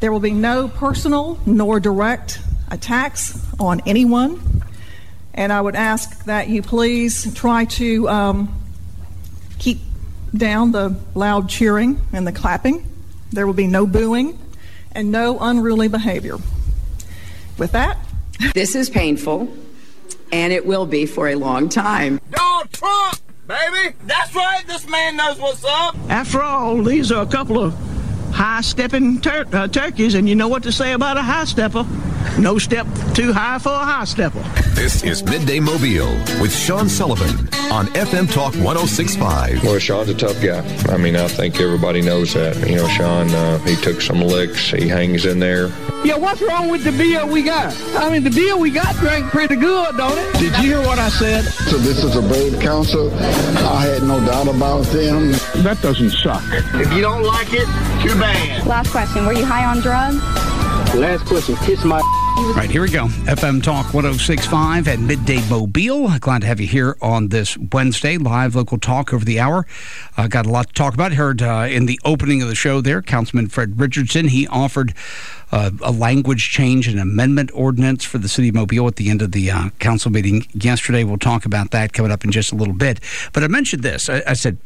There will be no personal nor direct attacks on anyone. And I would ask that you please try to keep down the loud cheering and the clapping. There will be no booing and no unruly behavior. With that, this is painful, and it will be for a long time. Donald Trump, baby! That's right, this man knows what's up. After all, these are a couple of high-stepping turkeys, and you know what to say about a high stepper. No step too high for a high stepper. This is Midday Mobile with Sean Sullivan on FM Talk 106.5. Well, Sean's a tough guy. I mean, I think everybody knows that. You know, Sean, he took some licks. He hangs in there. Yeah, what's wrong with the beer we got? I mean, the beer we got drank pretty good, don't it? Did you hear what I said? So this is a brave council. I had no doubt about them. That doesn't suck. If you don't like it, too bad. Last question. Were you high on drugs? Last question. Kiss my... All right, here we go. FM Talk 106.5 at Midday Mobile. Glad to have you here on this Wednesday. Live local talk over the hour. Got a lot to talk about. Heard in the opening of the show there, Councilman Fred Richardson. He offered a language change and amendment ordinance for the city of Mobile at the end of the council meeting yesterday. We'll talk about that coming up in just a little bit. But I mentioned this. I said,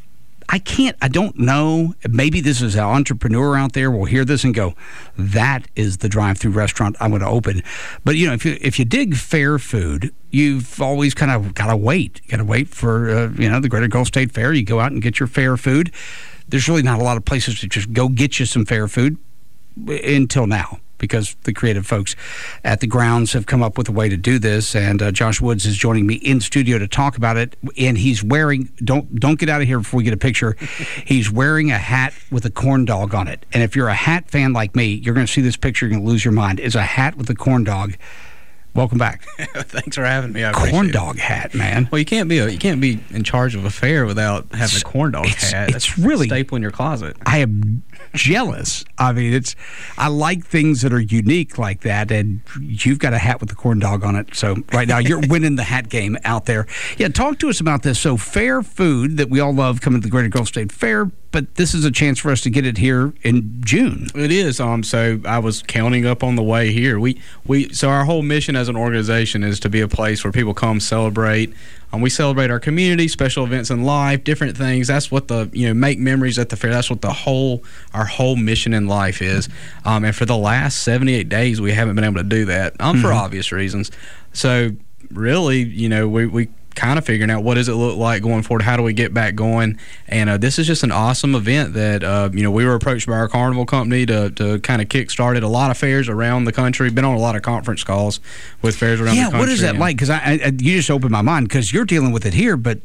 I don't know. Maybe this is an entrepreneur out there will hear this and go, that is the drive-through restaurant I'm going to open. But, you know, if you dig fair food, you've always kind of got to wait. You got to wait for, the Greater Gulf State Fair. You go out and get your fair food. There's really not a lot of places to just go get you some fair food until now, because the creative folks at the grounds have come up with a way to do this. And Josh Woods is joining me in studio to talk about it. And he's wearing, don't get out of here before we get a picture. He's wearing a hat with a corn dog on it. And if you're a hat fan like me, you're going to see this picture, you're going to lose your mind. It's a hat with a corn dog. Welcome back. Thanks for having me. I corn dog hat, man. Well, you can't be in charge of a fair without having a corn dog hat. It's really a staple in your closet. I am jealous. I mean, I like things that are unique like that, and you've got a hat with a corn dog on it. So right now you're winning the hat game out there. Yeah, talk to us about this. So fair food that we all love coming to the Greater Gulf State Fair, but this is a chance for us to get it here in June. It is. So I was counting up on the way here. So our whole mission as an organization is to be a place where people come celebrate. We celebrate our community, special events in life, different things. That's what make memories at the fair. That's what our whole mission in life is. And for the last 78 days, we haven't been able to do that for obvious reasons. So really, we kind of figuring out what does it look like going forward, how do we get back going, and this is just an awesome event that we were approached by our carnival company to kind of kick-started a lot of fairs around the country. Been on a lot of conference calls with fairs around the country. Yeah, what is that like? Because you just opened my mind, because you're dealing with it here, but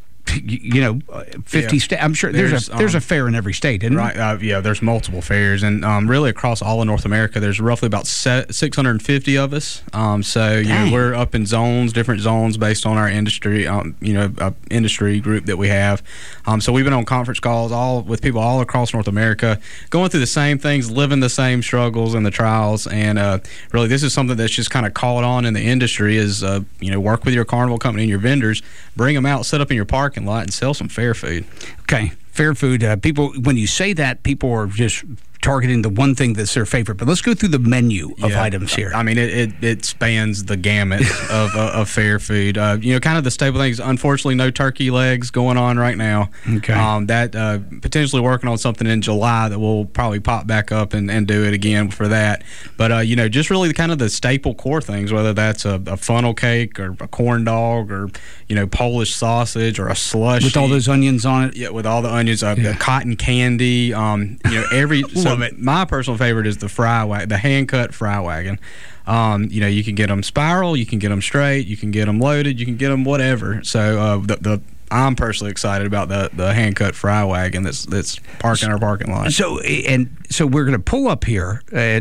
50 states. I'm sure there's a fair in every state, isn't right? Yeah, there's multiple fairs, and really across all of North America, there's roughly about 650 of us. So we're up in different zones based on our industry, industry group that we have. So we've been on conference calls with people all across North America, going through the same things, living the same struggles and the trials, and really this is something that's just kind of caught on in the industry. Is work with your carnival company and your vendors, bring them out, set up in your parking lot, and sell some fair food. Okay, fair food. People, when you say that, people are just targeting the one thing that's their favorite. But let's go through the menu of items here. I mean, it spans the gamut of fair food. Kind of the staple things. Unfortunately, no turkey legs going on right now. Okay. That potentially working on something in July that we'll probably pop back up and do it again for that. But just really kind of the staple core things, whether that's a funnel cake or a corn dog or Polish sausage or a slushie with all those onions on it. Yeah, with all the onions. Cotton candy. Love it. My personal favorite is the the hand-cut fry wagon. You can get them spiral, you can get them straight, you can get them loaded, you can get them whatever. So I'm personally excited about the hand-cut fry wagon that's parked in our parking lot. So we're going to pull up here.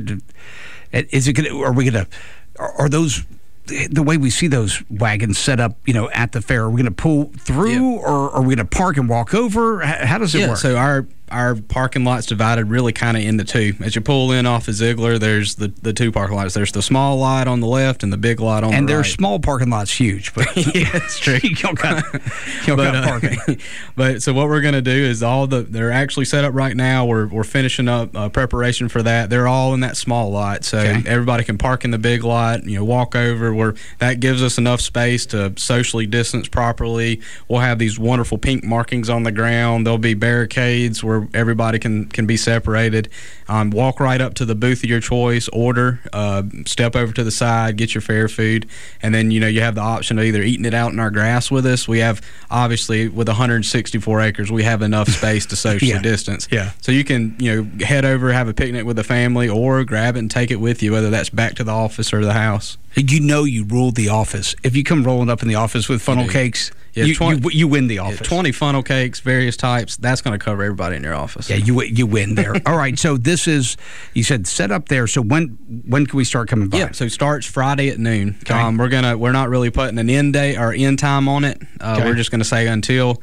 Are those the way we see those wagons set up, at the fair? Are we going to pull through, or are we going to park and walk over? How does it work? So our our parking lot's divided really kind of into two. As you pull in off of Ziegler, there's the two parking lots. There's the small lot on the left and the big lot on the right. And their small parking lot's huge, but yeah, it's true. you don't got parking. But so what we're going to do is they're actually set up right now. We're finishing up preparation for that. They're all in that small lot, so everybody can park in the big lot. Walk over. That gives us enough space to socially distance properly. We'll have these wonderful pink markings on the ground. There'll be barricades where everybody can be separated. Walk right up to the booth of your choice, order, step over to the side, get your fair food, and then you have the option of either eating it out in our grass with us. We have, obviously, with 164 acres, we have enough space to socially distance. Yeah. So you can head over, have a picnic with the family, or grab it and take it with you, whether that's back to the office or the house. You ruled the office. If you come rolling up in the office with funnel cakes, you win the office. 20 funnel cakes, various types. That's going to cover everybody in your office. Yeah, you win there. All right, so this is, you said, set up there. So when can we start coming by? Yeah, so it starts Friday at noon. Okay. We're not really putting an end date or end time on it. We're just going to say until.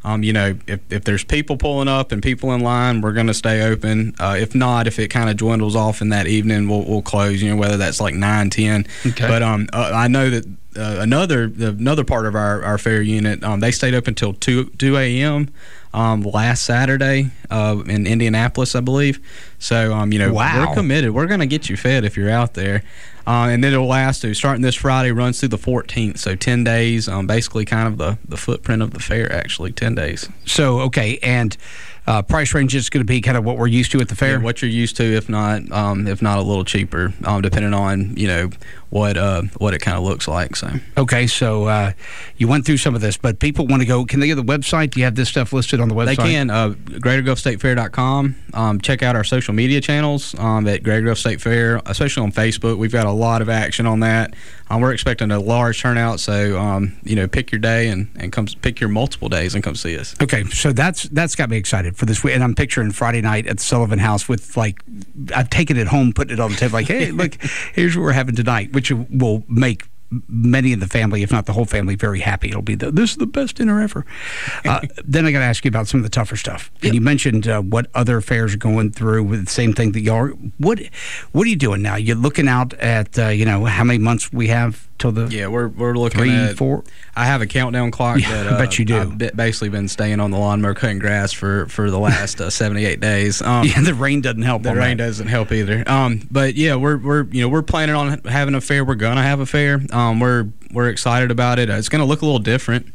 If there's people pulling up and people in line, we're going to stay open. If not, if it kind of dwindles off in that evening, we'll close, whether that's like 9, 10. Okay. But I know that another part of our fair unit, they stayed up until 2 a.m. Last Saturday in Indianapolis, I believe. So, wow. We're committed. We're going to get you fed if you're out there. And then it'll last starting this Friday, runs through the 14th. So 10 days, basically kind of the footprint of the fair, actually, 10 days. So, okay, and price range is going to be kind of what we're used to at the fair? Yeah, what you're used to, if not a little cheaper, depending on, what it kind of looks like. So okay, so you went through some of this, but people want to go. Can they go to the website? Do you have this stuff listed on the website? They can. GreaterGulfStateFair.com. Check out our social media channels at Greater Gulf State Fair, especially on Facebook. We've got a lot of action on that. We're expecting a large turnout, so pick your day and come pick your multiple days and come see us. Okay, so that's got me excited for this week, and I'm picturing Friday night at the Sullivan House with I've taken it home, putting it on the table, hey, look, here's what we're having tonight, which will make many in the family, if not the whole family, very happy. It'll be this is the best dinner ever. Then I got to ask you about some of the tougher stuff. Yep. And you mentioned what other fairs are going through with the same thing that y'all are. What are you doing now? You're looking out at how many months we have till the we're looking 3, at 4. I have a countdown clock that I bet you do. I've basically been staying on the lawnmower cutting grass for the last 78 days. The rain doesn't help. The rain doesn't help either. But yeah, we're planning on having a fair. We're gonna have a fair. We're excited about it. It's gonna look a little different.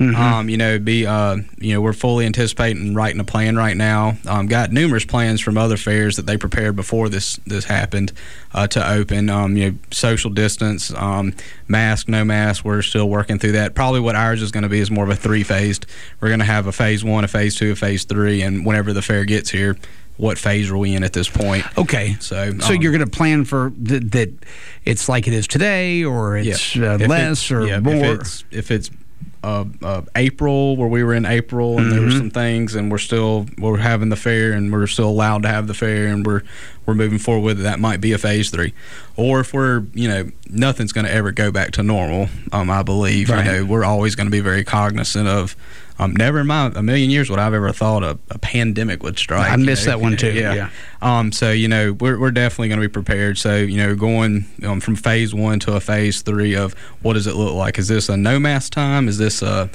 Mm-hmm. We're fully anticipating writing a plan right now. Got numerous plans from other fairs that they prepared before this happened to open. Social distance, mask, no mask. We're still working through that. Probably what ours is going to be is more of a 3-phased. We're going to have a phase 1, a phase 2, a phase 3, and whenever the fair gets here, what phase are we in at this point? Okay. So you're going to plan for that it's like it is today, or it's less or more? If it's April, where we were in April, and there were some things, and we're having the fair, and we're still allowed to have the fair, and we're moving forward with it, that might be a phase 3. Or if we're nothing's going to ever go back to normal, I believe. Right. We're always going to be very cognizant of never in a million years would I've ever thought a pandemic would strike. I missed that one too. Yeah. So we're definitely going to be prepared. So going from phase 1 to a phase 3 of what does it look like? Is this a no mask time? Is this a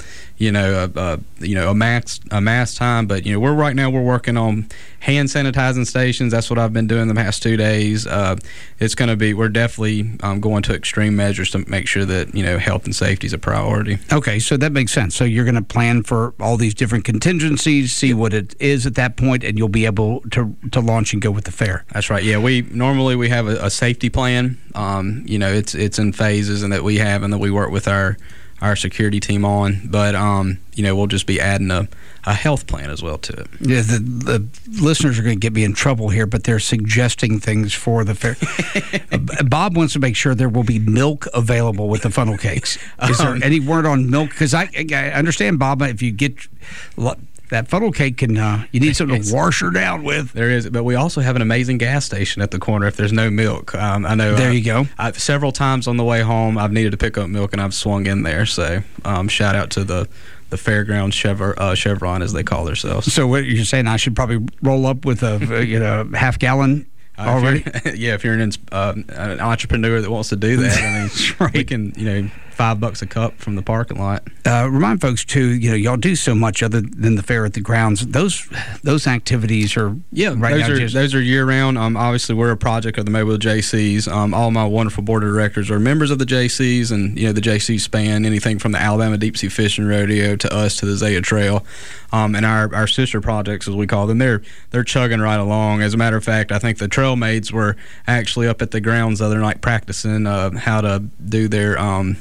mask time? But we're working on hand sanitizing stations. That's what I've been doing the past 2 days. It's going to be, we're definitely going to extreme measures to make sure that health and safety is a priority. Okay, so that makes sense. So you're going to plan for all these different contingencies, see what it is at that point, and you'll be able to launch and go with the fair. That's right. Yeah, we have a safety plan. It's in phases, and that we have, and that we work with our security team on. But we'll just be adding a health plan as well to it. Yeah, the listeners are going to get me in trouble here, but they're suggesting things for the fair. Bob wants to make sure there will be milk available with the funnel cakes. Is there any word on milk? Because I understand, Bob, if you get that funnel cake can, you need something to wash her down with. There is, but we also have an amazing gas station at the corner if there's no milk. I know. There you go. Several times on the way home, I've needed to pick up milk, and I've swung in there. So shout out to the Fairground Chevron, as they call themselves. So what you're saying, I should probably roll up with a half gallon already? If you're an entrepreneur that wants to do that, I mean, right. We can, $5 a cup from the parking lot. Remind folks too, y'all do so much other than the fair at the grounds. Those activities are those are year round. Obviously, we're a project of the Mobile JCs. All my wonderful board of directors are members of the JCs, and the JCs span anything from the Alabama Deep Sea Fishing Rodeo to us to the Zaya Trail, and our sister projects, as we call them. They're chugging right along. As a matter of fact, I think the trail maids were actually up at the grounds the other night practicing how to do their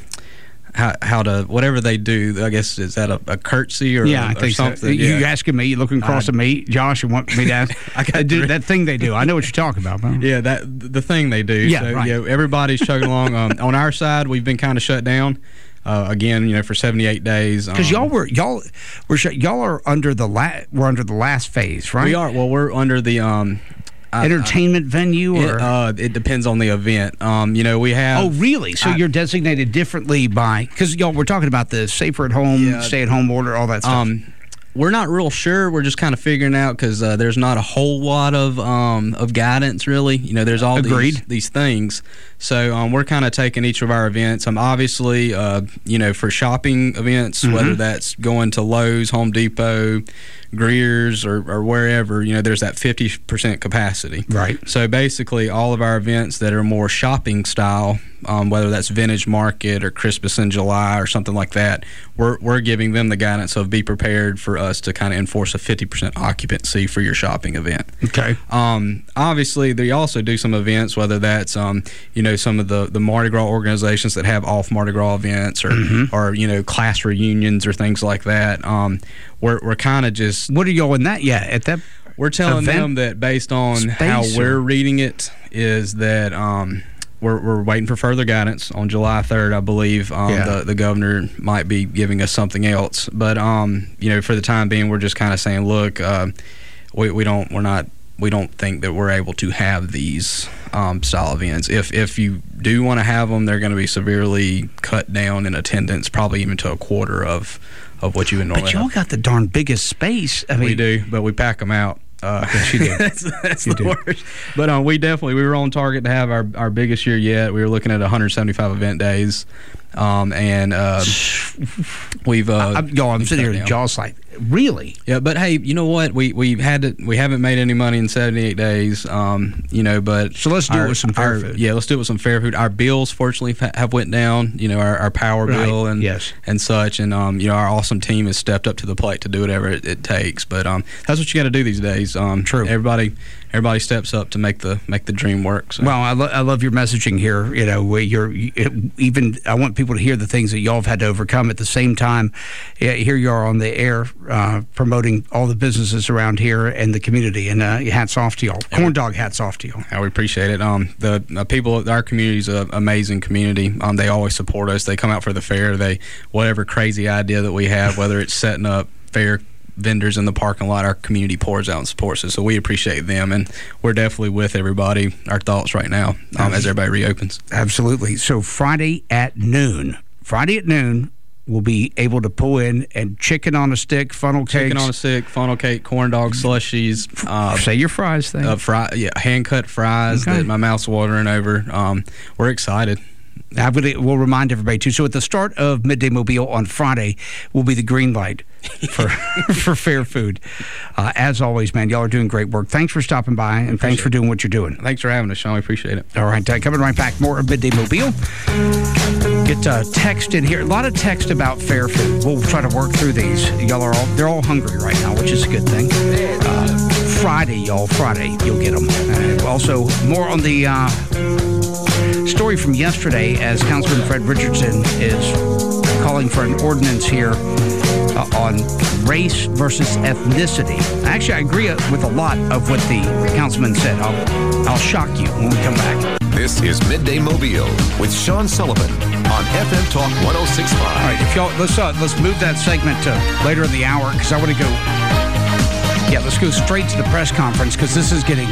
how to whatever they do. I guess is that a curtsy or I think something. So. You asking me? You looking across at me, Josh, and want me to ask? I do that thing they do. I know what you're talking about, bro. Yeah, the thing they do. Yeah, so, right. Everybody's chugging along. On our side, we've been kind of shut down. Again, for 78 days. Because y'all are under the last phase, right? We are. Well, we're under the entertainment venue, or it depends on the event. We have. Oh, really? So you're designated differently because y'all we're talking about the safer at home, stay at home order, all that stuff. We're not real sure. We're just kind of figuring out because there's not a whole lot of guidance, really. There's all these things. So we're kind of taking each of our events. Obviously, for shopping events, whether that's going to Lowe's, Home Depot, Greer's, or wherever, there's that 50% capacity. Right. So basically, all of our events that are more shopping style, whether that's Vintage Market or Christmas in July or something like that, we're giving them the guidance of be prepared for us to kind of enforce a 50% occupancy for your shopping event. Okay. Obviously, they also do some events, whether that's some of the Mardi Gras organizations that have off Mardi Gras events or class reunions or things like that. We're kind of just. What are y'all in that yet? At that. We're telling them that based on how we're reading it is that we're waiting for further guidance. On July 3rd, I believe the governor might be giving us something else. But for the time being, we're just kind of saying, look, we don't think that we're able to have these style events. If you do want to have them, they're going to be severely cut down in attendance, probably even to a quarter of what you would normally. But y'all got the darn biggest space. I mean, we do, but we pack them out. Yes, you do. that's the worst. But we were on target to have our biggest year yet. We were looking at 175 event days, and we've. I'm sitting here, jaws like, really? Yeah, but hey, you know what? We haven't made any money in 78 days. But so let's do it with some fair food. Yeah, let's do it with some fair food. Our bills, fortunately, have went down. Our power bill and such, and our awesome team has stepped up to the plate to do whatever it takes. But that's what you got to do these days. True. Everybody steps up to make the dream work. So. Well, I love your messaging here. Even I want people to hear the things that y'all have had to overcome. At the same time, here you are on the air promoting all the businesses around here and the community. And hats off to y'all. Corn Dog, hats off to y'all. Yeah, we appreciate it. The people, our community is an amazing community. They always support us. They come out for the fair. Whatever crazy idea that we have, whether it's setting up fair vendors in the parking lot, our community pours out and supports us. So we appreciate them, and we're definitely with everybody. Our thoughts right now as everybody reopens. Absolutely. So Friday at noon, we'll be able to pull in and chicken on a stick, funnel cakes. Chicken on a stick, funnel cake, corn dog slushies. Say your fries thing. Hand-cut fries that my mouth's watering over. We're excited. We'll remind everybody, too. So at the start of Midday Mobile on Friday will be the green light for fair food. As always, man, y'all are doing great work. Thanks for stopping by, and thanks for doing what you're doing. Thanks for having us, Sean. We appreciate it. All right, coming right back. More of Midday Mobile. Get text in here. A lot of text about fair food. We'll try to work through these. They're all hungry right now, which is a good thing. Friday, y'all. Friday, you'll get them. Also, more on the story from yesterday as Councilman Fred Richardson is calling for an ordinance here on race versus ethnicity. Actually, I agree with a lot of what the councilman said. I'll shock you when we come back. This is Midday Mobile with Sean Sullivan on FM Talk 106.5. All right, if y'all let's move that segment to later in the hour because I want to go Yeah, let's go straight to the press conference because this is getting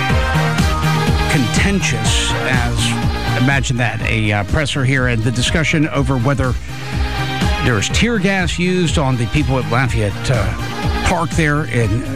contentious as, imagine that, a presser here and the discussion over whether there's tear gas used on the people at Lafayette Park there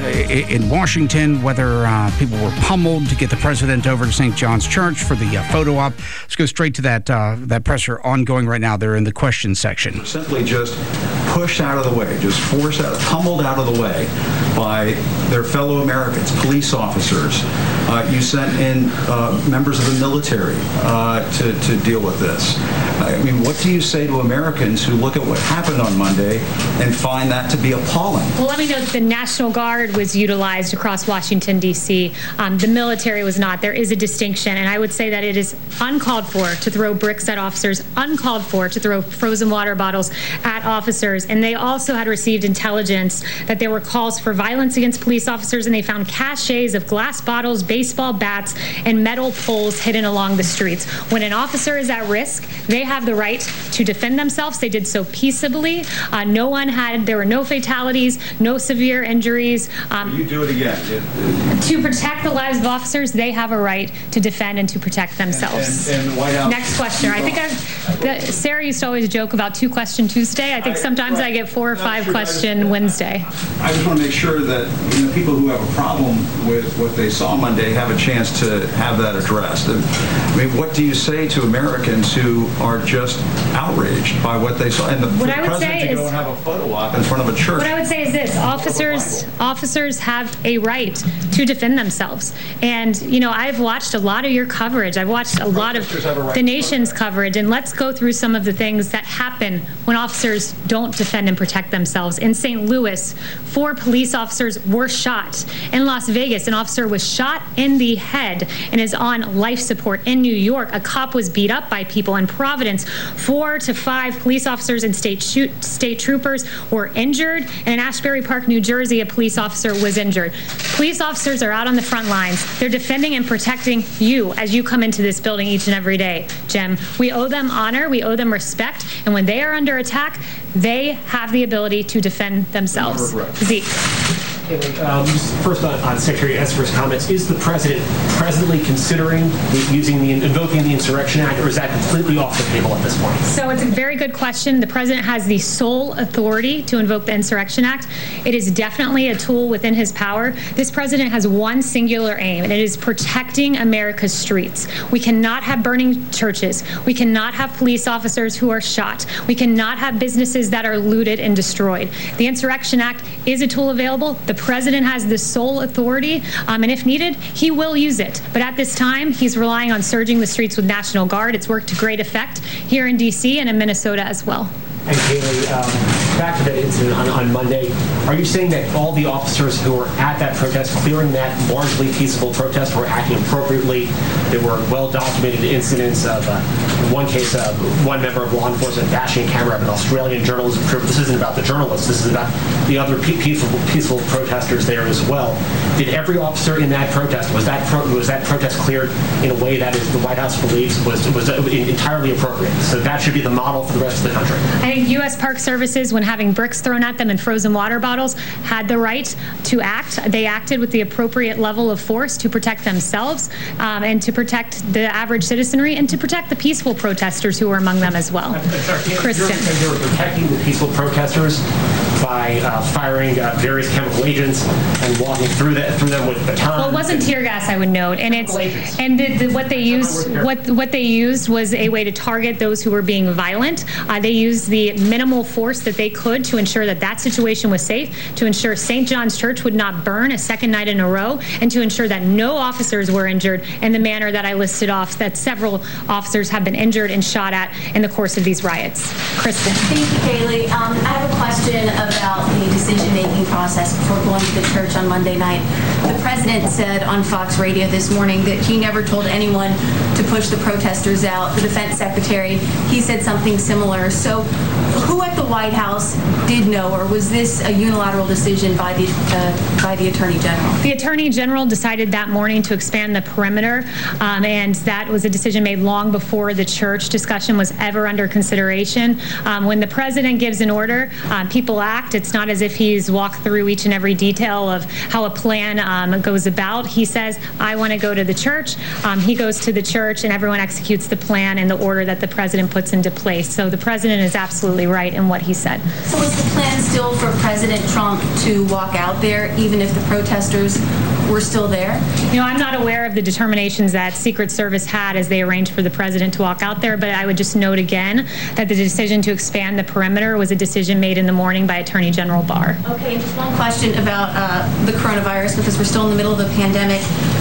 in Washington, whether people were pummeled to get the president over to St. John's Church for the photo op. Let's go straight to that presser ongoing right now. They're in the question section. Simply just pushed out of the way, just forced out, pummeled out of the way by their fellow Americans, police officers. You sent in members of the military to deal with this. I mean, what do you say to Americans who look at what happened on Monday and find that to be appalling? Well, let me note that the National Guard was utilized across Washington, D.C. The military was not. There is a distinction, and I would say that it is uncalled for to throw bricks at officers, uncalled for to throw frozen water bottles at officers, and they also had received intelligence that there were calls for violence against police officers, and they found caches of glass bottles, baseball bats, and metal poles hidden along the streets. When an officer is at risk, they have the right to defend themselves. They did so peaceably. There were no fatalities, no severe injuries. You do it again. To protect the lives of officers, they have a right to defend and to protect themselves. And the White House. Next question. I think Sarah used to always joke about 2-question Tuesday. I think sometimes I get 4 or 5 question Wednesday. I just want to make sure that people who have a problem with what they saw Monday have a chance to have that addressed. I mean, what do you say to Americans who are just outraged by what they saw? And the president to go and have a photo op in front of a church. What I would say is this: officers have a right to defend themselves. And I've watched a lot of your coverage. I've watched a lot of the nation's coverage, and let's go through some of the things that happen when officers don't defend and protect themselves. In St. Louis, 4 police officers were shot. In Las Vegas, an officer was shot in the head and is on life support. In New York, a cop was beat up by people. In Providence, 4 to 5 police officers and state troopers were injured. And in Ashbury Park, New Jersey, a police officer was injured. Police officers are out on the front lines. They're defending and protecting you as you come into this building each and every day, Jim. We owe them honor. We owe them respect. And when they are under attack, they have the ability to defend themselves. Zeke. First on Secretary Esper's comments, is the president presently considering invoking the Insurrection Act, or is that completely off the table at this point? So it's a very good question. The president has the sole authority to invoke the Insurrection Act. It is definitely a tool within his power. This president has one singular aim, and it is protecting America's streets. We cannot have burning churches. We cannot have police officers who are shot. We cannot have businesses that are looted and destroyed. The Insurrection Act is a tool available. The president has the sole authority, and if needed, he will use it. But at this time, he's relying on surging the streets with National Guard. It's worked to great effect here in D.C. and in Minnesota as well. And Kayleigh, back to that incident on Monday, are you saying that all the officers who were at that protest, clearing that largely peaceful protest, were acting appropriately? There were well-documented incidents of, in one case, one member of law enforcement bashing a camera of an Australian journalist. This isn't about the journalists. This is about the other peaceful protesters there as well. Did every officer in that protest, was that protest cleared in a way that the White House believes was entirely appropriate? So that should be the model for the rest of the country. I think U.S. Park Services, when having bricks thrown at them and frozen water bottles, had the right to act. They acted with the appropriate level of force to protect themselves and to protect the average citizenry and to protect the peaceful protesters who were among them as well. Kristen. They were protecting the peaceful protesters by firing various chemical agents and walking through them with batons. Well, it wasn't tear gas, I would note, and what they used was a way to target those who were being violent. They used the minimal force that they could to ensure that situation was safe, to ensure St. John's Church would not burn a second night in a row, and to ensure that no officers were injured in the manner that I listed off, that several officers have been injured and shot at in the course of these riots. Kristen. Thank you, Kayleigh. I have a question about the decision-making process before going to the church on Monday night. The president said on Fox Radio this morning that he never told anyone to push the protesters out. The defense secretary, he said something similar. So who at the White House did know, or was this a unilateral decision by the Attorney General? The Attorney General decided that morning to expand the perimeter, and that was a decision made long before the church discussion was ever under consideration. When the president gives an order, people ask, fact. It's not as if he's walked through each and every detail of how a plan goes about. He says, I want to go to the church. He goes to the church, and everyone executes the plan in the order that the president puts into place. So the president is absolutely right in what he said. So is the plan still for President Trump to walk out there, even if the protesters were still there? You know, I'm not aware of the determinations that Secret Service had as they arranged for the president to walk out there, but I would just note again that the decision to expand the perimeter was a decision made in the morning by Attorney General Barr. Okay, and just one question about the coronavirus, because we're still in the middle of the pandemic.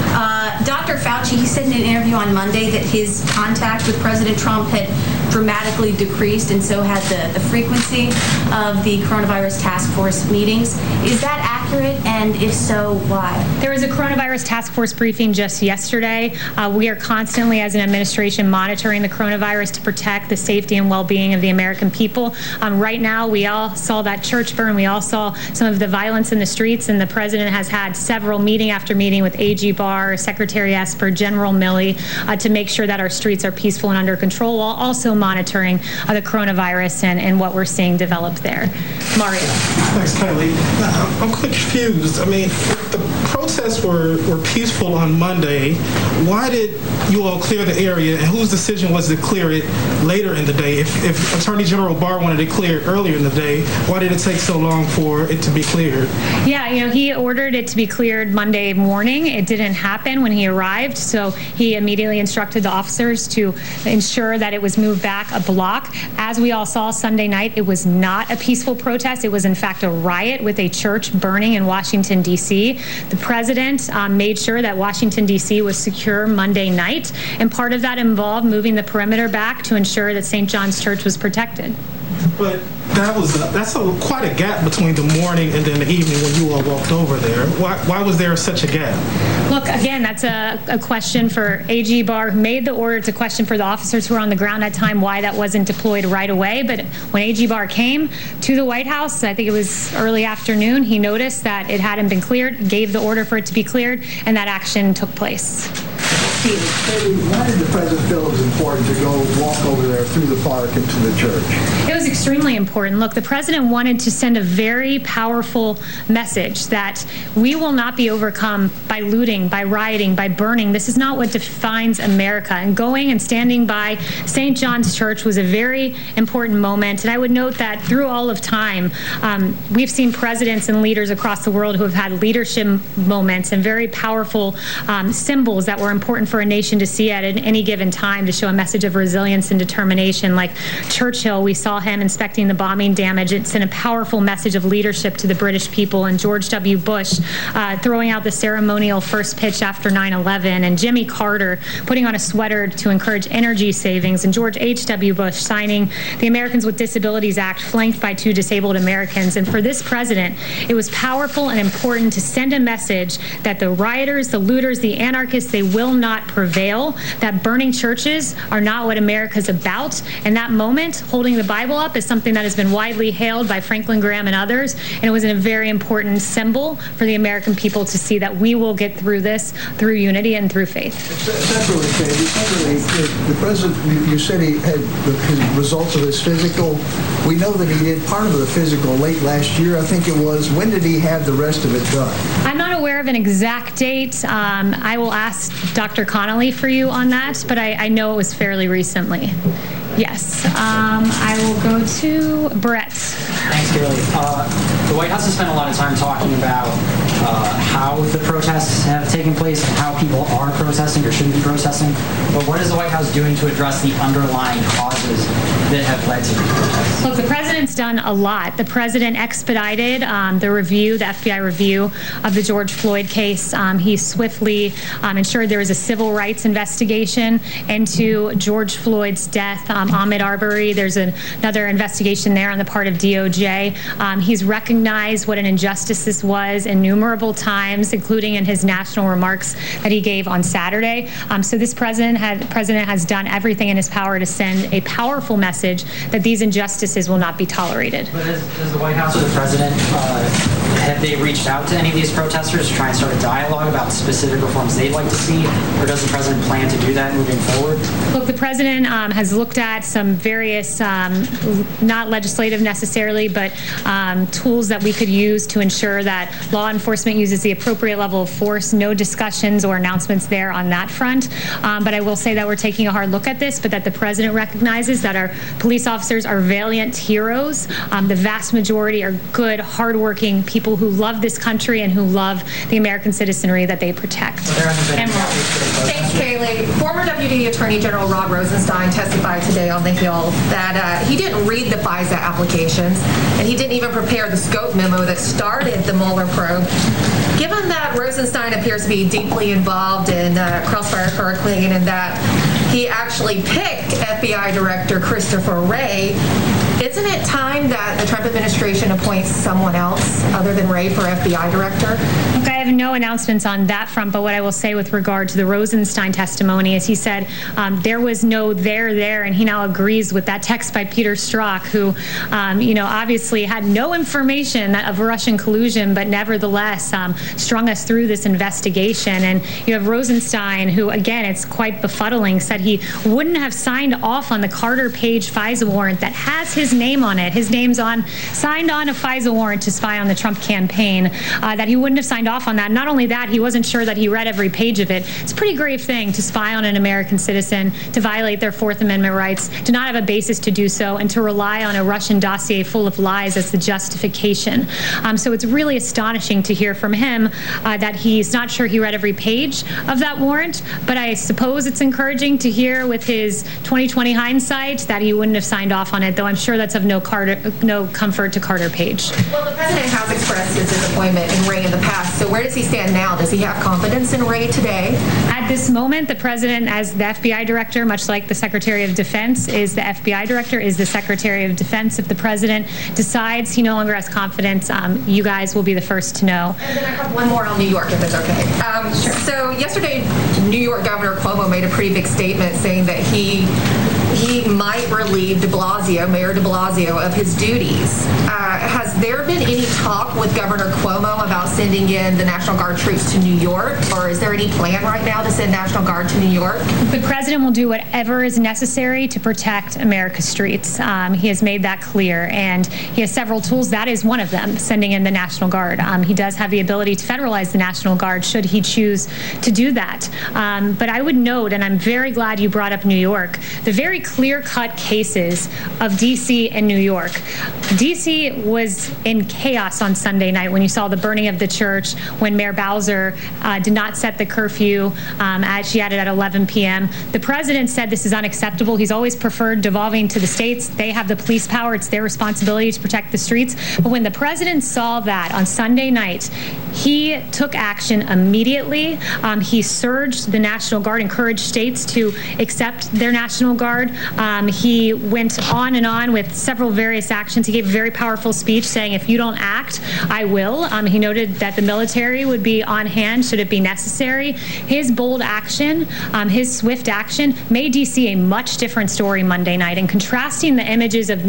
Dr. Fauci, he said in an interview on Monday that his contact with President Trump had dramatically decreased, and so had the frequency of the coronavirus task force meetings. Is that accurate? And if so, why? There was a coronavirus task force briefing just yesterday. We are constantly, as an administration, monitoring the coronavirus to protect the safety and well-being of the American people. Right now, we all saw that church burn. We all saw some of the violence in the streets, and the president has had several meeting after meeting with AG Barr, Secretary Esper, General Milley, to make sure that our streets are peaceful and under control, while also monitoring the coronavirus and what we're seeing develop there. Mario. Thanks, Kylie. I'm quite confused. I mean, the protests were peaceful on Monday. Why did you all clear the area, and whose decision was to clear it later in the day? If Attorney General Barr wanted it cleared earlier in the day, why did it take so long for it to be cleared? Yeah, you know, he ordered it to be cleared Monday morning. It didn't happen when he arrived, so he immediately instructed the officers to ensure that it was moved back a block. As we all saw Sunday night, it was not a peaceful protest. It was, in fact, a riot with a church burning in Washington, D.C. The president made sure that Washington, D.C. was secure Monday night, and part of that involved moving the perimeter back to ensure that St. John's Church was protected. But that's quite a gap between the morning and then the evening when you all walked over there. Why was there such a gap? Look, again, that's a question for AG Barr, who made the order. It's a question for the officers who were on the ground at the time, why that wasn't deployed right away. But when AG Barr came to the White House, I think it was early afternoon, he noticed that it hadn't been cleared, gave the order for it to be cleared, and that action took place. Why did the president feel it was important to go walk over there through the park and to the church? It was extremely important. Look, the president wanted to send a very powerful message that we will not be overcome by looting, by rioting, by burning. This is not what defines America. And going and standing by St. John's Church was a very important moment. And I would note that through all of time, we've seen presidents and leaders across the world who have had leadership moments and very powerful symbols that were important for a nation to see at any given time to show a message of resilience and determination. Like Churchill, we saw him inspecting the bombing damage. It sent a powerful message of leadership to the British people. And George W. Bush throwing out the ceremonial first pitch after 9/11. And Jimmy Carter putting on a sweater to encourage energy savings. And George H.W. Bush signing the Americans with Disabilities Act, flanked by 2 disabled Americans. And for this president, it was powerful and important to send a message that the rioters, the looters, the anarchists, they will not prevail, that burning churches are not what America's about. And that moment, holding the Bible up, is something that has been widely hailed by Franklin Graham and others. And it was a very important symbol for the American people to see that we will get through this through unity and through faith. Separately, the president, you said he had the results of his physical. We know that he did part of the physical late last year, I think it was. When did he have the rest of it done? I'm not aware of an exact date. I will ask Dr. Connolly for you on that, but I know it was fairly recently. Yes. I will go to Brett. Thanks, Kaylee. The White House has spent a lot of time talking about how the protests have taken place and how people are protesting or shouldn't be protesting. But what is the White House doing to address the underlying causes that have led to these protests? Look, the president's done a lot. The president expedited the review, the FBI review of the George Floyd case. He swiftly ensured there was a civil rights investigation into George Floyd's death. Ahmaud Arbery, there's another investigation there on the part of DOJ. He's recognized what an injustice this was innumerable times, including in his national remarks that he gave on Saturday. So this president has done everything in his power to send a powerful message that these injustices will not be tolerated. But does the White House or the president have they reached out to any of these protesters to try and start a dialogue about specific reforms they'd like to see, or does the president plan to do that moving forward? Look, the president has looked at some various, not legislative necessarily, but tools that we could use to ensure that law enforcement uses the appropriate level of force. No discussions or announcements there on that front. But I will say that we're taking a hard look at this, but that the president recognizes that our police officers are valiant heroes. The vast majority are good, hardworking people who love this country and who love the American citizenry that they protect. Thanks, Kaylee. Former Deputy Attorney General Rod Rosenstein testified today on the Hill that he didn't read the FISA applications, and he didn't even prepare the scope memo that started the Mueller probe. Given that Rosenstein appears to be deeply involved in Crossfire Hurricane and that he actually picked FBI Director Christopher Wray, isn't it time that the Trump administration appoints someone else other than Wray for FBI Director? Look, I have no announcements on that front, but what I will say with regard to the Rosenstein testimony is he said there was no there, and he now agrees with that text by Peter Strzok, who, obviously had no information of Russian collusion, but nevertheless strung us through this investigation. And you have Rosenstein, who, again, it's quite befuddling, said he wouldn't have signed off on the Carter Page FISA warrant that has his name on it. His name's signed on a FISA warrant to spy on the Trump campaign, that he wouldn't have signed off on that. Not only that, he wasn't sure that he read every page of it. It's a pretty grave thing to spy on an American citizen, to violate their Fourth Amendment rights, to not have a basis to do so, and to rely on a Russian dossier full of lies as the justification. So it's really astonishing to hear from him that he's not sure he read every page of that warrant, but I suppose it's encouraging to hear with his 2020 hindsight that he wouldn't have signed off on it, though I'm sure that's of no comfort to Carter Page. Well, the president has expressed his disappointment in Wray in the past, so where does he stand now? Does he have confidence in Wray today? At this moment, the president, as the FBI director, much like the Secretary of Defense is the FBI director, is the Secretary of Defense. If the president decides he no longer has confidence, you guys will be the first to know. And then I have one more on New York, if it's okay. Sure. So yesterday, New York Governor Cuomo made a pretty big statement saying that he might relieve Mayor de Blasio, of his duties. Has there been any talk with Governor Cuomo about sending in the National Guard troops to New York, or is there any plan right now to send National Guard to New York? The president will do whatever is necessary to protect America's streets. He has made that clear, and he has several tools. That is one of them, sending in the National Guard. He does have the ability to federalize the National Guard should he choose to do that. But I would note, and I'm very glad you brought up New York, the very clear-cut cases of D.C. and New York. D.C. was in chaos on Sunday night when you saw the burning of the church, when Mayor Bowser did not set the curfew as she had it at 11 p.m. The president said this is unacceptable. He's always preferred devolving to the states. They have the police power. It's their responsibility to protect the streets. But when the president saw that on Sunday night, he took action immediately. He surged the National Guard, encouraged states to accept their National Guard. He went on and on with several various actions. He gave a very powerful speech saying, if you don't act, I will. He noted that the military would be on hand should it be necessary. His bold action, his swift action, made D.C. a much different story Monday night. And contrasting the images of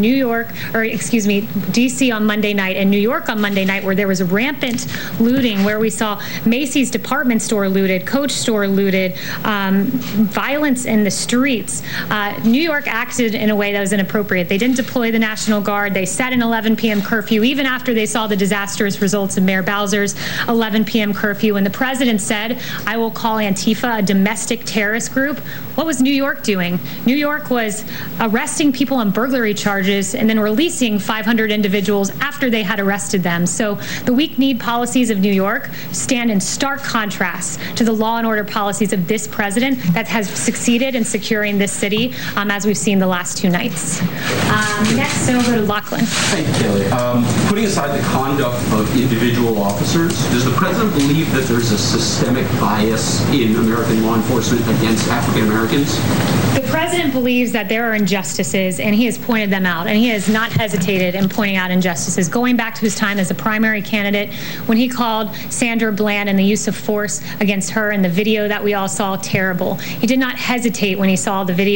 D.C. on Monday night and New York on Monday night, where there was rampant looting, where we saw Macy's department store looted, Coach store looted, violence in the streets. New York acted in a way that was inappropriate. They didn't deploy the National Guard. They set an 11 p.m. curfew, even after they saw the disastrous results of Mayor Bowser's 11 p.m. curfew. And the president said, I will call Antifa a domestic terrorist group. What was New York doing? New York was arresting people on burglary charges and then releasing 500 individuals after they had arrested them. So the weak-kneed policies of New York stand in stark contrast to the law and order policies of this president that has succeeded in securing this city, as we've seen the last two nights. Next, then we'll go to Lachlan. Thank you, Kaylee. Putting aside the conduct of individual officers, does the president believe that there's a systemic bias in American law enforcement against African Americans? The president believes that there are injustices, and he has pointed them out, and he has not hesitated in pointing out injustices, going back to his time as a primary candidate when he called Sandra Bland and the use of force against her in the video that we all saw terrible. He did not hesitate when he saw the video of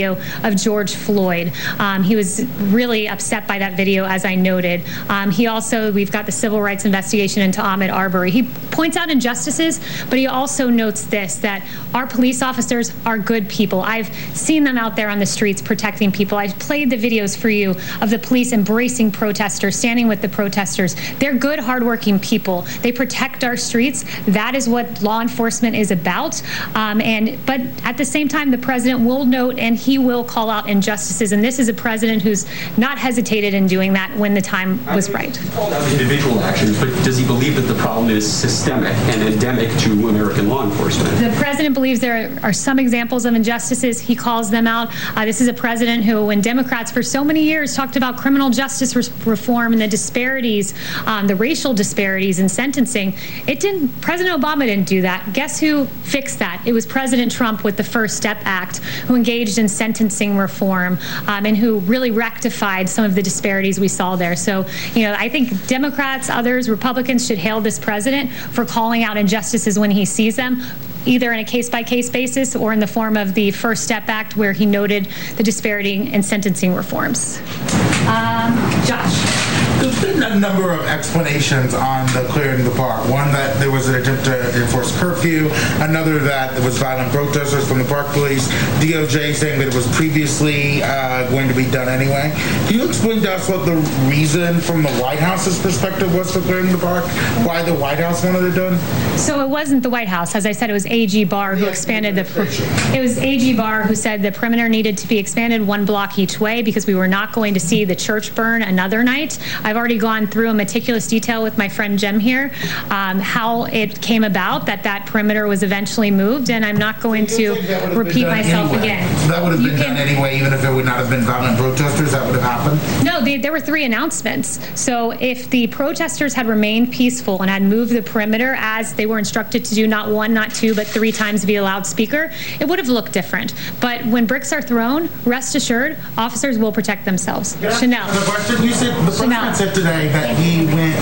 of George Floyd. He was really upset by that video, as I noted. We've got the civil rights investigation into Ahmaud Arbery. He points out injustices, but he also notes this, that our police officers are good people. I've seen them out there on the streets protecting people. I've played the videos for you of the police embracing protesters, standing with the protesters. They're good, hardworking people. They protect our streets. That is what law enforcement is about. But at the same time, the president will note and he will call out injustices. And this is a president who's not hesitated in doing that when the time was right. Called out individual actions, but does he believe that the problem is systemic and endemic to American law enforcement? The president believes there are some examples of injustices. He calls them out. This is a president who, when Democrats for so many years talked about criminal justice reform and the disparities, the racial disparities in sentencing, President Obama didn't do that. Guess who fixed that? It was President Trump with the First Step Act, who engaged in sentencing reform and who really rectified some of the disparities we saw there. So, I think Democrats, others, Republicans should hail this president for calling out injustices when he sees them, either in a case-by-case basis or in the form of the First Step Act, where he noted the disparity in sentencing reforms. Josh. There's been a number of explanations on the clearing the park. One, that there was an attempt to enforce curfew. Another, that there was violent protesters from the park police. DOJ saying that it was previously going to be done anyway. Can you explain to us what the reason from the White House's perspective was for clearing the park? Why the White House wanted it done? So it wasn't the White House. As I said, it was A.G. Barr who expanded it was A.G. Barr who said the perimeter needed to be expanded 1 block each way because we were not going to see the church burn another night. I've already gone through in meticulous detail with my friend Jem here how it came about that perimeter was eventually moved, and I'm not going to repeat myself again. So that would have been done anyway, even if it would not have been violent protesters, that would have happened? No, there were 3 announcements. So if the protesters had remained peaceful and had moved the perimeter as they were instructed to do, not 1, not 2, but 3 times via loudspeaker, it would have looked different. But when bricks are thrown, rest assured, officers will protect themselves. Yeah. Chanel. The president said today that he went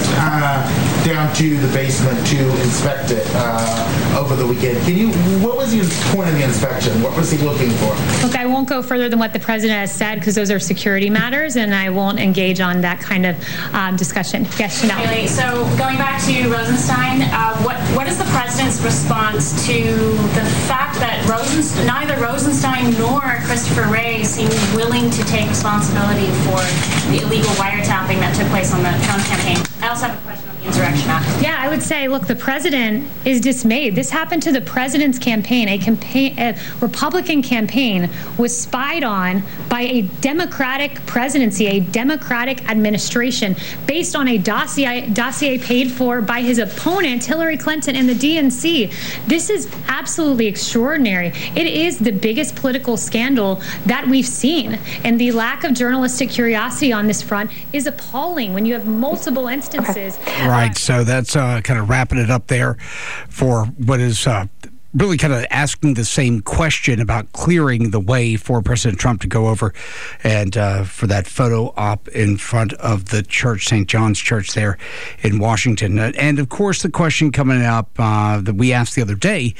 down to the basement to inspect it over the weekend. What was the point of the inspection? What was he looking for? Look, I won't go further than what the president has said because those are security matters, and I won't engage on that kind of discussion. Yes, Chanel. Really? So going back to Rosenstein, what is the president's response to the fact that neither Rosenstein nor Christopher Wray seem willing to take responsibility for the illegal wiretapping that took place on the Trump campaign? I also have a question on the Insurrection Act. Yeah, I would say, look, the president is dismayed. This happened to the president's campaign. A Republican campaign was spied on by a Democratic presidency, a Democratic administration, based on a dossier paid for by his opponent, Hillary Clinton, and the DNC. This is absolutely extraordinary. It is the biggest political scandal that we've seen, and the lack of journalistic curiosity on this front is appalling when you have multiple instances. Right, so that's kind of wrapping it up there for what is really kind of asking the same question about clearing the way for President Trump to go over and for that photo op in front of the church, St. John's Church there in Washington. And, of course, the question coming up that we asked the other day,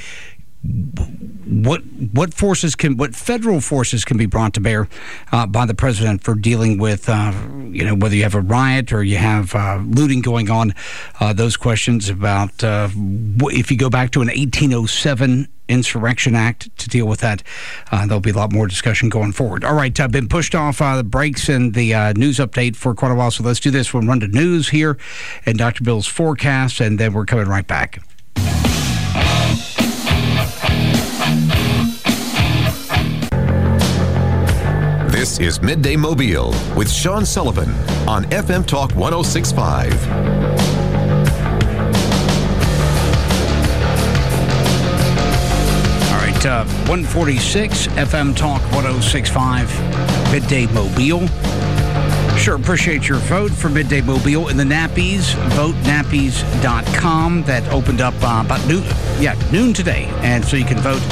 what federal forces can be brought to bear by the president for dealing with whether you have a riot or you have looting going on, those questions about if you go back to an 1807 Insurrection Act to deal with that. There'll be a lot more discussion going forward. All right, I've been pushed off the breaks and the news update for quite a while, so let's do this. We'll run to news here and Dr. Bill's forecast, and then we're coming right back. This is Midday Mobile with Sean Sullivan on FM Talk 106.5. All right, 146 FM Talk 106.5, Midday Mobile. Sure appreciate your vote for Midday Mobile in the Nappies. VoteNappies.com. That opened up about noon today, and so you can vote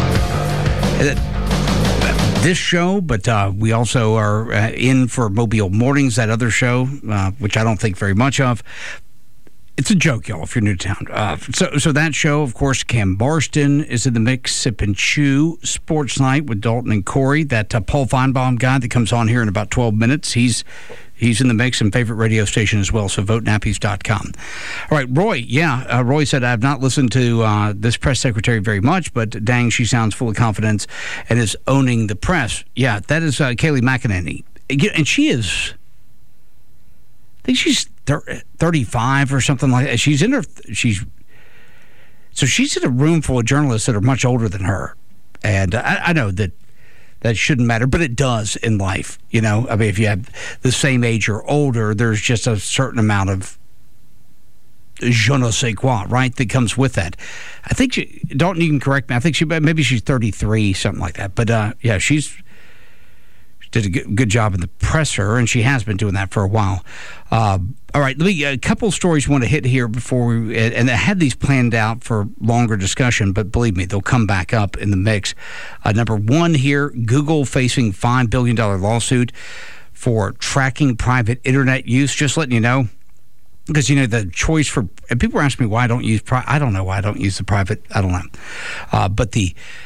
this show, but we also are in for Mobile Mornings, that other show, which I don't think very much of. It's a joke, y'all, if you're new to town. So that show, of course, Cam Barston is in the mix. Sip and Chew, Sports Night with Dalton and Corey. That Paul Feinbaum guy that comes on here in about 12 minutes, he's in the mix and favorite radio station as well, so votenappies.com. All right, Roy, Roy said, I have not listened to this press secretary very much, but dang, she sounds full of confidence and is owning the press. Yeah, that is Kayleigh McEnany. And she is, I think she's 35 or something like that. She's in a room full of journalists that are much older than her. And I know that shouldn't matter, but it does in life. You know, I mean, if you have the same age or older, there's just a certain amount of je ne sais quoi, right, that comes with that. I think Dalton, you can correct me. I think maybe she's 33, something like that. But yeah, she did a good job in the presser, and she has been doing that for a while. All right, a couple of stories we want to hit here before we, and I had these planned out for longer discussion, but believe me, they'll come back up in the mix. Number one here, Google facing $5 billion lawsuit for tracking private internet use. Just letting you know, because, you know, the choice for, and people are asking me why I don't use, I don't know why I don't use the private, I don't know. But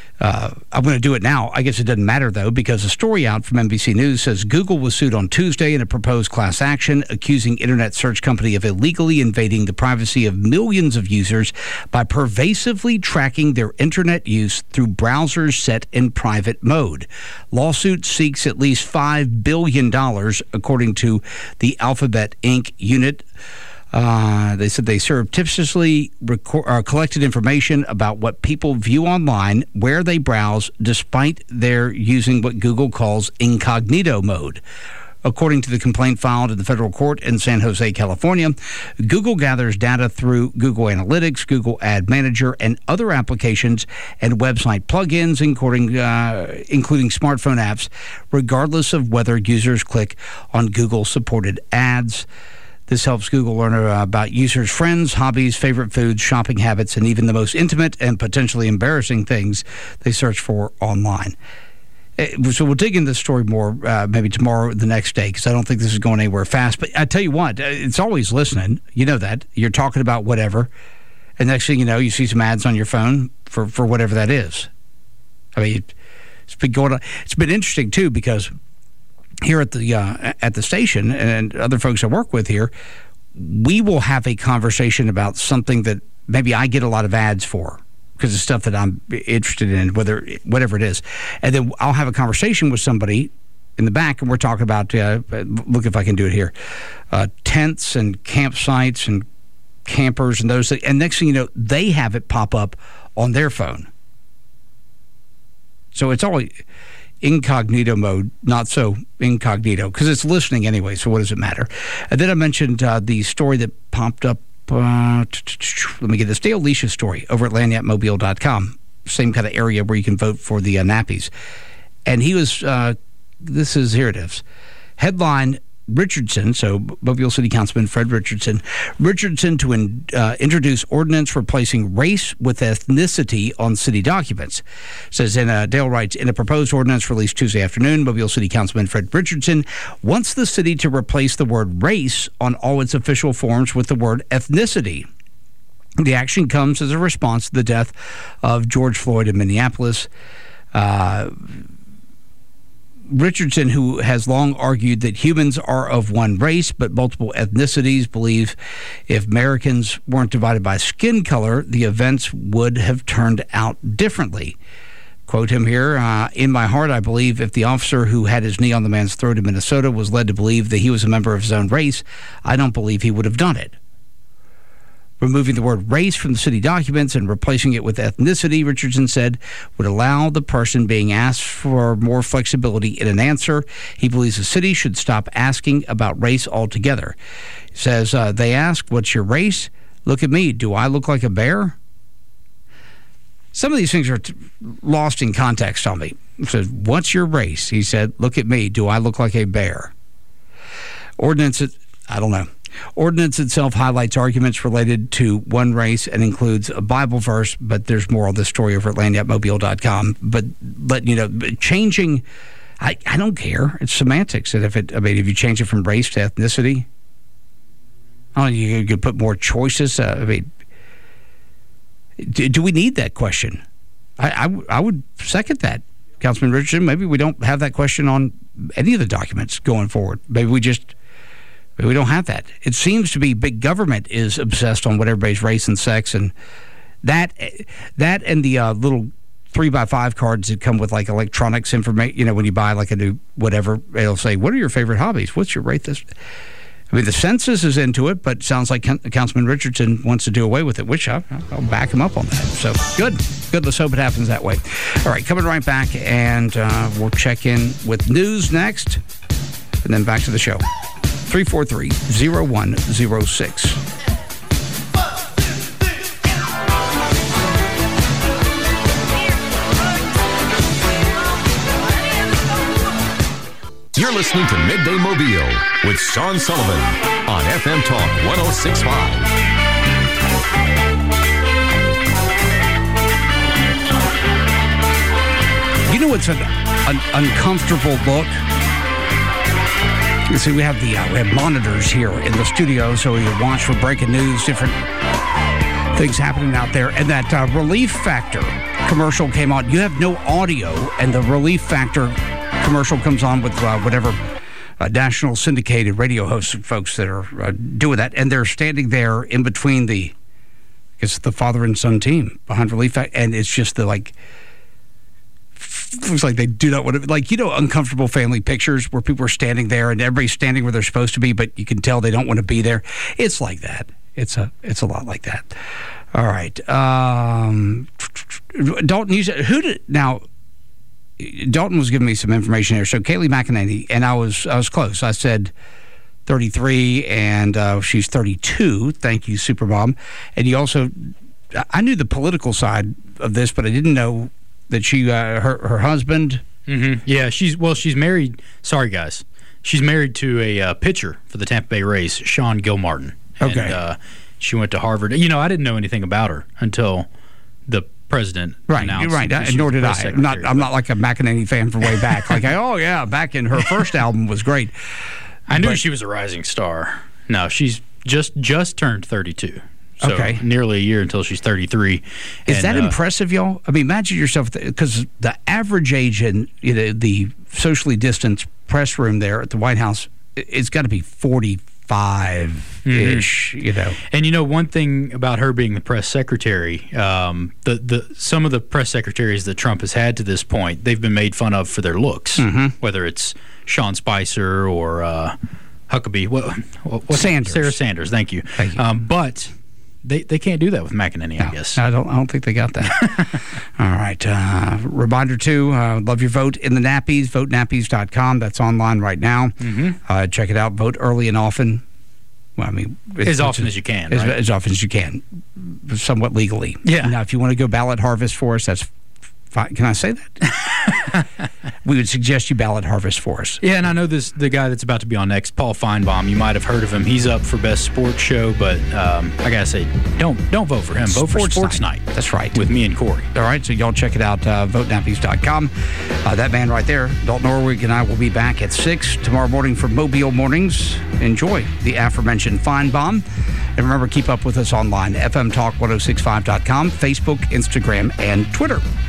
I'm going to do it now. I guess it doesn't matter, though, because a story out from NBC News says Google was sued on Tuesday in a proposed class action accusing internet search company of illegally invading the privacy of millions of users by pervasively tracking their internet use through browsers set in private mode. Lawsuit seeks at least $5 billion, according to the Alphabet Inc. unit. They said they surreptitiously collected information about what people view online, where they browse, despite their using what Google calls incognito mode. According to the complaint filed in the federal court in San Jose, California, Google gathers data through Google Analytics, Google Ad Manager, and other applications and website plugins, including smartphone apps, regardless of whether users click on Google-supported ads. This helps Google learn about users' friends, hobbies, favorite foods, shopping habits, and even the most intimate and potentially embarrassing things they search for online. So we'll dig into this story more maybe tomorrow or the next day, because I don't think this is going anywhere fast. But I tell you what, it's always listening. You know that. You're talking about whatever, and next thing you know, you see some ads on your phone for whatever that is. I mean, it's been going on. It's been interesting, too, because here at the station and other folks I work with here, we will have a conversation about something that maybe I get a lot of ads for because it's stuff that I'm interested in, whatever it is. And then I'll have a conversation with somebody in the back, and we're talking about, look if I can do it here, tents and campsites and campers and those things. And next thing you know, they have it pop up on their phone. So it's always incognito mode, not so incognito, because it's listening anyway, so what does it matter? And then I mentioned the story that popped up, let me get this, Dale Leish's story over at lagniappmobile.com, same kind of area where you can vote for the nappies. And he was, here it is, headline, Richardson, so Mobile City Councilman Fred Richardson to introduce ordinance replacing race with ethnicity on city documents. Says Dale writes, in a proposed ordinance released Tuesday afternoon, Mobile City Councilman Fred Richardson wants the city to replace the word race on all its official forms with the word ethnicity. The action comes as a response to the death of George Floyd in Minneapolis. Richardson, who has long argued that humans are of one race but multiple ethnicities, believe if Americans weren't divided by skin color, the events would have turned out differently. Quote him here, in my heart, I believe if the officer who had his knee on the man's throat in Minnesota was led to believe that he was a member of his own race, I don't believe he would have done it. Removing the word race from the city documents and replacing it with ethnicity, Richardson said, would allow the person being asked for more flexibility in an answer. He believes the city should stop asking about race altogether. He says, they ask, what's your race? Look at me. Do I look like a bear? Some of these things are lost in context on me. He says, what's your race? He said, look at me. Do I look like a bear? Ordinance, I don't know. Ordinance itself highlights arguments related to one race and includes a Bible verse, but there's more on this story over at lagniappmobile.com. But you know, changing, I don't care. It's semantics. And if you change it from race to ethnicity, Oh, you could put more choices. I mean, do we need that question? I would second that, Councilman Richardson. Maybe we don't have that question on any of the documents going forward. Maybe we don't have that. It seems to be big government is obsessed on what everybody's race and sex, and that and the little 3x5 cards that come with like electronics information. When you buy like a new whatever, it'll say, "What are your favorite hobbies? What's your rate?" I mean, the census is into it, but it sounds like Councilman Richardson wants to do away with it, which I'll back him up on that. So good. Let's hope it happens that way. All right, coming right back, and we'll check in with news next, and then back to the show. 343-0106. You're listening to Midday Mobile with Sean Sullivan on FM Talk 106.5. You know what's an uncomfortable look? You see, we have monitors here in the studio, so we can watch for breaking news, different things happening out there. And that Relief Factor commercial came on. You have no audio, and the Relief Factor commercial comes on with whatever national syndicated radio hosts and folks that are doing that, and they're standing there in between the father and son team behind Relief Factor, and it's just looks like they do not want to, uncomfortable family pictures where people are standing there and everybody's standing where they're supposed to be, but you can tell they don't want to be there. It's like that. It's a lot like that. All right, Dalton. Dalton was giving me some information here. So Kayleigh McEnany, and I was close. I said 33, and she's 32. Thank you, Supermom. And you also, I knew the political side of this, but I didn't know that she, her husband. Mm-hmm. Yeah, she's married. Sorry, guys. She's married to a pitcher for the Tampa Bay Rays, Sean Gilmartin. Okay. And she went to Harvard. I didn't know anything about her until the president announced. You're right. Nor did I. I'm not like a McEnany fan from way back. Back in her first album was great. I knew she was a rising star. No, she's just turned 32. So nearly a year until she's 33. Is that impressive, y'all? I mean, imagine yourself, because the average age in the socially distanced press room there at the White House, it's got to be 45-ish, And one thing about her being the press secretary, some of the press secretaries that Trump has had to this point, they've been made fun of for their looks, whether it's Sean Spicer or Huckabee. What's Sanders. Sarah Sanders, thank you. But they can't do that with McEnany, I guess. I don't think they got that. All right. Reminder, too, love your vote in the nappies, votenappies.com. That's online right now. Check it out. Vote early and often. Well, I mean, as often as you can. As often as you can, somewhat legally. Yeah. Now, if you want to go ballot harvest for us, that's fine. Can I say that? We would suggest you ballot harvest for us. Yeah, and I know the guy that's about to be on next, Paul Feinbaum. You might have heard of him. He's up for Best Sports Show, but I gotta say, don't vote for him. Vote for Sports Night. That's right. With me and Corey. All right, so y'all check it out, votenappies.com. That man right there, Dalton Orwig, and I will be back at 6 tomorrow morning for Mobile Mornings. Enjoy the aforementioned Feinbaum. And remember, keep up with us online, fmtalk1065.com, Facebook, Instagram, and Twitter.